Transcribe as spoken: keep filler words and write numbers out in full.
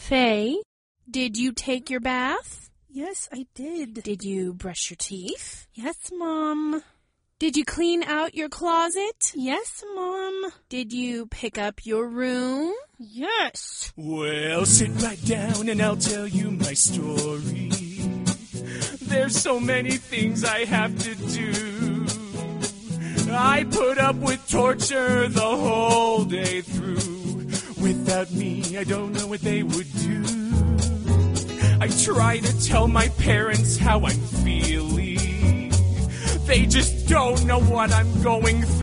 Faye, did you take your bath? Yes, I did. Did you brush your teeth? Yes, Mom. Did you clean out your closet? Yes, Mom. Did you pick up your room? Yes. Well, sit right down and I'll tell you my story. There's so many things I have to do. I put up with torture the whole day through. Without me, I don't know what they would do. I try to tell my parents how I'm feeling. They just don't know what I'm going through.